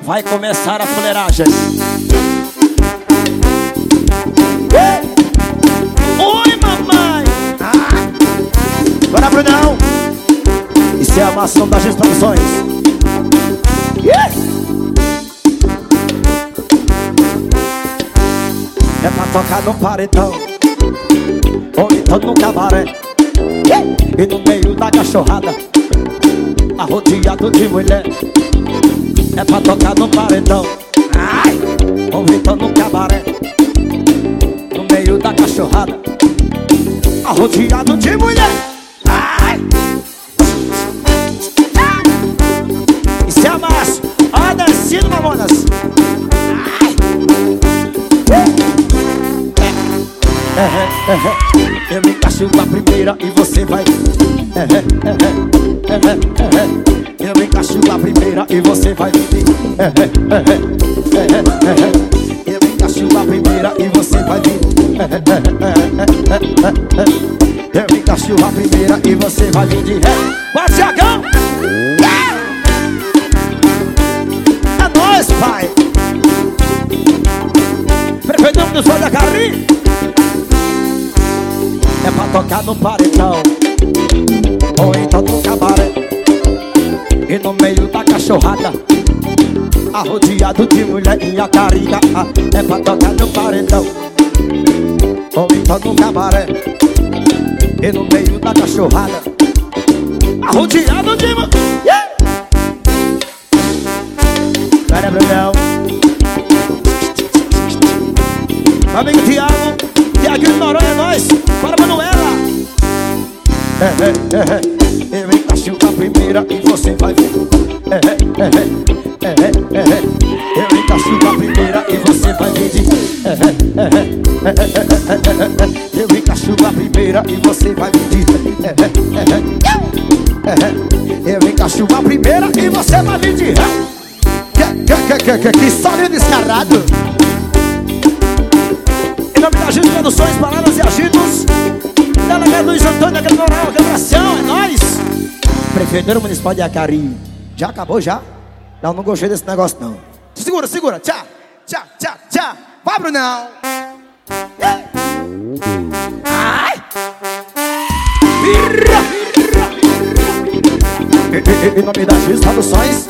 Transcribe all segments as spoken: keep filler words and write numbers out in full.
Vai começar a fuleiragem. Oi, mamãe. Ah. Bora, Brunão. Isso é a maçã das instruções. Yeah. É pra tocar no paredão ou então no cabaré, yeah. E no meio da cachorrada, arrodeado de mulher. É pra tocar no paredão, ai, ou então no cabaré, no meio da cachorrada, arrodeado de mulher. Ai. Isso é amasso. Ó, descido, mamonas. Ai. É, é, é, é. Eu me encaixo na primeira e você vai. É, é, é, é, é, é. Eu me encaixo na primeira e você vai vir. É, é, é, é, é, é. Eu me encaixo na primeira e você vai vir. É, é, é, é, é, é. Eu me encaixo na primeira e você vai vir de ré. Vai, Tiagão! É nóis, pai! Prefeitão dos Olhos da Carim. É pra tocar no paredão ou então no cabaré, e no meio da cachorrada, arrodeado de mulher e a carinha. É pra tocar no paredão ou então no cabaré, e no meio da cachorrada, arrodeado de mulher. Yeah! Pera, Brunão. Meu amigo Tiago, Tiago de Noronha, é nóis. Bora, Manuela. É, é, é, é. Eu encaixo na primeira e você vai ver. É, é, é, é, é, é. Eu encaixo na primeira e você vai ver. É, é, é, é, é, é. Eu encaixo na primeira e você vai ver. É, é, é, é. Eu encaixo na primeira e você vai ver. Que, que, que, que, que sonho descarado. Em nome da Agito Produções, Palavras e Agitos, delegado Luiz Antônio, aquele moral, que abração, é nóis. Prefeitura Municipal de Acari. Já acabou, já? Não, não gostei desse negócio, não. Segura, segura, tchá, tchá, tchá, tchá. Vai, Brunão. Ai. Vira, vira, vira. Em nome da Agito Produções,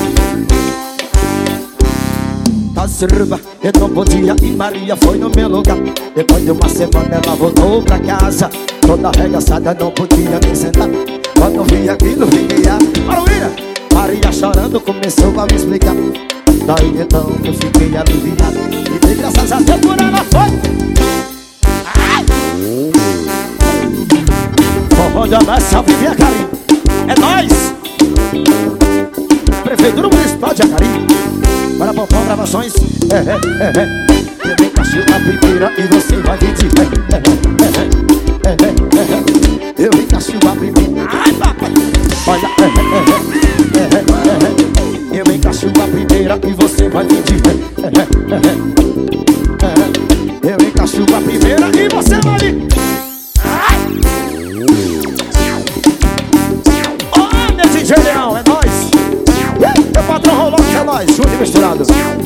surba, eu não podia e Maria foi no meu lugar. Depois de uma semana ela voltou pra casa, toda arregaçada, não podia nem sentar. Quando vi aquilo, fiquei a Maria, Maria chorando começou a me explicar. Daí então eu fiquei aliviado e de graças a Deus por ela foi. Ai! Forró de Amácia, vive a Carim. É nóis! Prefeitura Municipal de Acari. Para Popão Gravações. É, é, é, é. Eu me encaixo na primeira e você vai vir de ré. É, é, é, é, é. Eu me encaixo na primeira. Ai, papai. Olha, é, é, é, é, é. Eu me encaixo na primeira e você vai vir de ré. É, é, é, é. Eu me encaixo na primeira e você vai vir. Ai. Ó, meu D J Leão, é nóis. Meu patrão rolou, é nóis, junto e misturado.